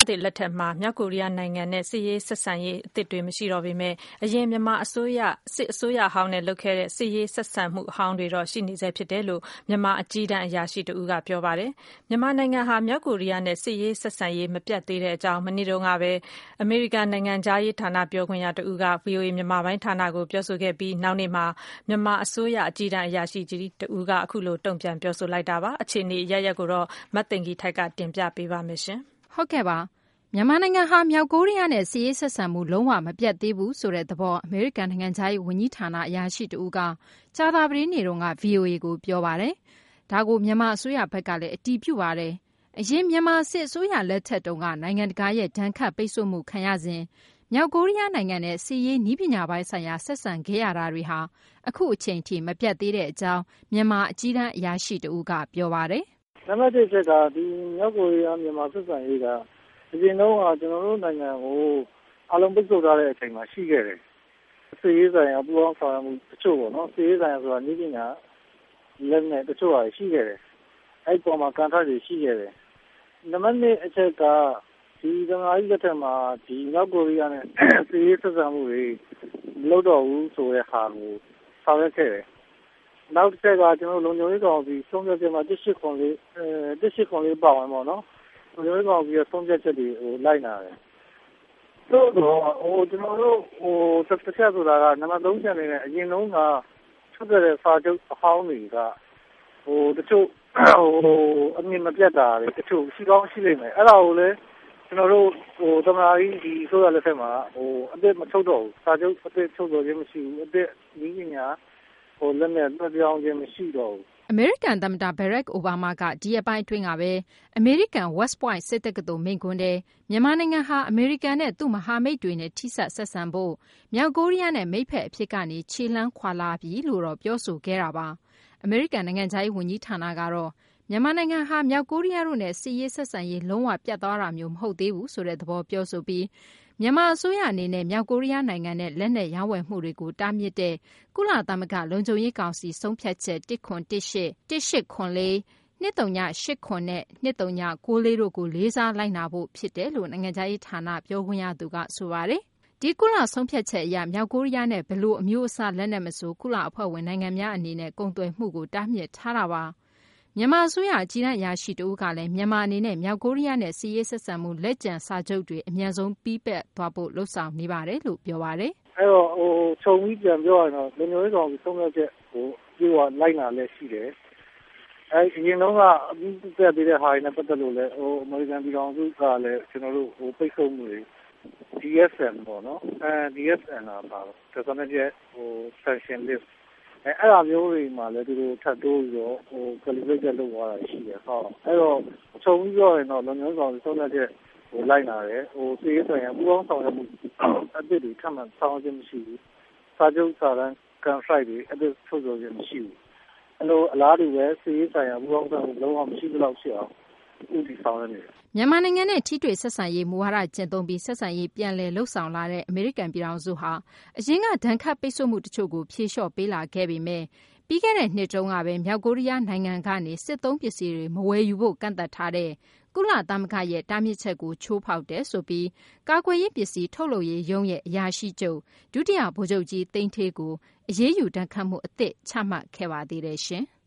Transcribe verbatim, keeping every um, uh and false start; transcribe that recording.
သစ်လက်ထက်မှာမြောက်ကိုရီးယားနိုင်ငံနဲ့စစ်ရေးဆက်ဆံရေးအသစ်တွေမရှိတော့ပေမဲ့အရင်မြန်မာအစိုးရစစ်အစိုးရဟောင်းနဲ့လုပ်ခဲ့တဲ့စစ်ရေးဆက်ဆံမှုအဟောင်းတွေတော့ရှိနေဆဲဖြစ်တယ်လို့မြန်မာအကြီးတန်းအရာရှိတဦးကပြောပါတယ်။မြန်မာနိုင်ငံဟာမြောက်ကိုရီးယားနဲ့စစ်ရေးဆက်ဆံရေးမပြတ်သေးတဲ့အကြောင်းမနေ့တုန်းကပဲအမေရိကန်နိုင်ငံခြားရေးဌာနပြောခွင့်ရတဦးက ဗွီအိုအေမြန်မာပိုင်းဌာနကိုပြောဆိုခဲ့ပြီးနောက်နေ့မှာမြန်မာအစိုးရအကြီးတန်းအရာရှိကြီးတဦးကအခုလိုတုံ့ပြန်ပြောဆိုလိုက်တာပါ။အခြေအနေအရပ်ရပ်ကိုတော့မသိင်္ဂီထိုက်ကတင်ပြပေးပါမယ်ရှင်။ဟုတ်ကဲ့ပါမြန်မာနိုင်ငံဟာမြောက်ကိုရီးယားနဲ့စစ်ရေးဆက်ဆံမှုလုံးဝမပြတ်သေးဘူးဆိုတဲ့သဘောအမေရိကန်နိုင်ငံခြားရေးဝန်ကြီးဌာနအရာရှိတဦးကကြာသပတေးနေ့တုန်းက ဗွီအိုအေကိုပြောပါတယ်။ဒါကိုမြန်မာအစိုးရဘက်ကလည်းအတည်ပြုပါတယ်။အရင်မြန်မာစစ်အစိုးရလက်ထက်တုန်းကနိုင်ငံတကာရဲ့ဒဏ်ခတ်ပိတ်ဆို့မှုခံရစဉ်မြောက်ကိုရီးယားနိုင်ငံနဲ့စစ်ရေးနည်းပညာပိုင်းဆိုင်ရာဆက်ဆံခဲ့ရတာတွေဟာအခုအချိန်ထိမပြတ်သေးတဲ့အကြောင်းမြန်မာအကြီးတန်းအရာရှိတဦးကပြောပါတယ်။နံပါတ်တစ်ချက်ကဒီမြောက်ကိုရီးယားမြန်မာဆက်ဆံရေးကအရင်တော့ကျွန်တော်တို့နိုင်ငံကိုအလုံးပိတ်ဆို့ထားတဲ့အချိန်မှာရှိခဲ့တယ်။စစ်ရေးဆိုင်ရာပူးပေါင်းဆောင်ရွက်မှုတချို့ပေါ့နော်စစ်ရေးဆိုင်ရာဆိုတာနည်းပညာလက်နဲ့တချို့ဟာရှိခဲ့တယ်။အဲ့ပေါ်မှာကန်ထတွေရှိခဲ့တယ်။နံပါတ်နှစ်အချက်ကဒီသမ္မတကြီးလက်ထက်မှာဒီမြောက်ကိုရီးယားနဲ့စစ်ရေးဆက်ဆံမှုတွေမလုပ်တော့ဘူးဆိုတဲ့ဟာကိုဆောင်ရွက်ခဲ့တယ်။နောက်တစ်ချက်ကကျွန်တော်လုံခြုံရေးကောင်စီဆုံးဖြတ်ချက်မှာတစ်ရှိခွန်လေးအဲတစ်ရှိခွန်လေးပါဝင်ပေါ့နော်။လုံခြုံရေးကောင်စီရဲ့ဆုံးဖြတ်ချက်တွေကိုလိုက်နာတယ်။သို့တော့ဟိုကျွန်တော်တို့ဟိုတစ်ချက်ဆိုတာကနံပါတ်သုံးချက်အနေနဲ့အရင်ဆုံးကထုတ်ခဲ့တဲ့စာချုပ်အဟောင်းတွေကဟိုတချို့ဟိုအမြင်မပြတ်တာတွေတချို့ရှိကောင်းရှိလိမ့်မယ်။အဲ့ဒါကိုလည်းကျွန်တော်တို့ဟိုသမ္မတကြီးဒီဆိုရလက်ထက်မှာဟိုအစ်မထုတ်တော့ဘူးစာချုပ်အစ်ထုတ်တော့ခြင်းမရှိဘူးအစ်နည်းပညာဟိုလက်နဲ့တွပြောင်းခြင်းမရှိတော့ဘူးအမေရိကန်သမ္မတဘရက်အိုဘားမားကဒီအပိုင်းအတွင်းကပဲအမေရိကန် West Point စစ်တက္ကသိုလ်မိန့်ခွန်းထဲမြန်မာနိုင်ငံဟာအမေရိကန်နဲ့သူ့မဟာမိတ်တွေနဲ့ထိစပ်ဆက်ဆံဖို့မြောက်ကိုရီးယားနဲ့မိတ်ဖက်အဖြစ်ကနေခြေလှမ်းခွာလာပြီလို့တော့ပြောဆိုခဲ့တာပါအမေရိကန်နိုင်ငံခြားရေးဝန်ကြီးဌာနကတော့မြန်မာနိုင်ငံဟာမြောက်ကိုရီးယားတို့နဲ့စစ်ရေးဆက်ဆံရေးလုံးဝပြတ်သွားတာမျိုးမဟုတ်သေးဘူးဆိုတဲ့သဘောပြောဆိုပြီးမြန်မာအစိုးရအနေနဲ့မြောက်ကိုရီးယားနိုင်ငံနဲ့လက်နက်ရောင်းဝယ်မှုတွေကိုတားမြစ်တဲ့ကုလသမဂ္ဂလုံခြုံရေးကောင်စီဆုံးဖြတ်ချက်တစ်ခွန်တစ်ရှစ်တစ်ရှစ်ခွန်လေးနှစ်သုံးညရှစ်ခွန်နဲ့နှစ်သုံးညကိုလေးတို့ကိုလေးစားလိုက်နာဖို့ဖြစ်တယ်လို့နိုင်ငံခြားရေးဌာနပြောခွင့်ရသူကဆိုပါတယ်ဒီကုလဆုံးဖြတ်ချက်အရမြောက်ကိုရီးယားနဲ့ဘလို့အမျိုးအစားလက်နက်မဆိုကုလအဖွဲ့ဝင်နိုင်ငံများအနေနဲ့ကုန်သွယ်မှုကိုတားမြစ်ထားတာပါမြန်မာအစိုးရအကြီးတန်းအရာရှိတဦးကလည်းမြန်မာအနေနဲ့မြောက်ကိုရီးယားနဲ့စစ်ရေးဆက်ဆံမှုလက်ကျန်စာချုပ်တွေအမြန်ဆုံးပြီးပက်သွားဖို့လှုံ့ဆော်နေပါတယ်လို့ပြောပါတယ်။အဲ့တော့ဟိုခြုံပြီးပြန်ပြောရရင်တော့လူမျိုးရေးကောင်စီဆုံးဖြတ်ချက်ဟိုပြေဝလိုက်နာလဲရှိတယ်။အဲ့အရင်တော့ကအပြီးပြတ်သေးတဲ့ဟာတွေနဲ့ပတ်သက်လို့လဲဟိုအမေရိကန်ပြည်ထောင်စုကလည်းကျွန်တော်တို့ဟိုပိတ်ဆို့မှုတွေ D S M ပေါ့နော်အဲ D S M လာပါတော့ဒါဆိုရင်ဟို sanction listအဲအဲ့အမျိုးတွေမှာလည်းသူတို့ထပ်တိုးပြီးတော့ဟို calibrate လုပ်သွားတာရှိတယ်ဟောအဲ့တော့ခြုံပြီးပြောရင်တော့လုံခြုံရေးကောင်စီဆုံးဖြတ်ချက်ဟိုလိုက်နာတယ်ဟိုစီးရဲဆိုင်ရာပူပေါင်းဆောင်ရွက်မှုအသစ်တွေထပ်မံဆောင်ရွက်မရှိဘူးစာချုပ်စာတမ်း contract တွေအသစ်ထုတ်ဆိုခြင်းမရှိဘူးအဲ့လိုအလားတူပဲစီးရဲဆိုင်ရာပူပေါင်းဆောင်မှုလုံးဝမရှိသလောက်ဖြစ်အောင်ဦးတည်ဆောင်ရွက်နေတယ်မြန်မာနိုင်ငံနဲ့ထိတွေ့ဆက်ဆံရေးမူဝါဒကျင့်သုံးပြီးဆက်ဆံရေးပြန်လည်လှုပ်ဆောင်လာတဲ့အမေရိကန်ပြည်ထောင်စုဟာအရင်ကဒဏ်ခတ်ပိတ်ဆို့မှုတချို့ကိုဖြေလျှော့ပေးလာခဲ့ပေမဲ့ပြီးခဲ့တဲ့နှစ်တုန်းကပဲမြောက်ကိုရီးယားနိုင်ငံကနေစစ်သုံးပစ္စည်းတွေမဝယ်ယူဖို့ကန့်သတ်ထားတဲ့ကုလသမဂ္ဂရဲ့တားမြစ်ချက်ကိုချိုးဖောက်တယ်ဆိုပြီးကာကွယ်ရေးပစ္စည်းထုတ်လုပ်ရေးရုံးရဲ့အရာရှိချုပ်ဒုတိယဗိုလ်ချုပ်ကြီးသိန်းဌေးကိုအရေးယူဒဏ်ခတ်မှုအသစ်ချမှတ်ခဲ့ပါသေးတယ်ရှင်။